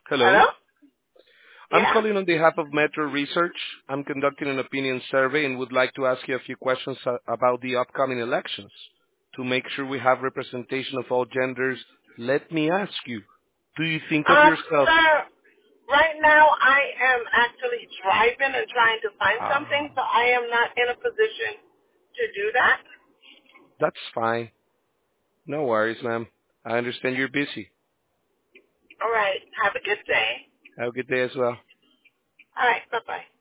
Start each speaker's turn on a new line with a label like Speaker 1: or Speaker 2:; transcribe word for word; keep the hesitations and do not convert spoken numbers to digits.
Speaker 1: Hello.
Speaker 2: Hello?
Speaker 1: I'm
Speaker 2: Yeah.
Speaker 1: calling on behalf of Metro Research. I'm conducting an opinion survey and would like to ask you a few questions uh, about the upcoming elections. To make sure we have representation of all genders, let me ask you, do you think of
Speaker 2: Um,
Speaker 1: yourself?
Speaker 2: sir, right now I am actually driving and trying to find
Speaker 1: Ah,
Speaker 2: something, so I am not in a position to do that.
Speaker 1: that's fine. No worries, ma'am. I understand you're busy.
Speaker 2: All right. Have a good day.
Speaker 1: Have a good day as well.
Speaker 2: All right. Bye-bye.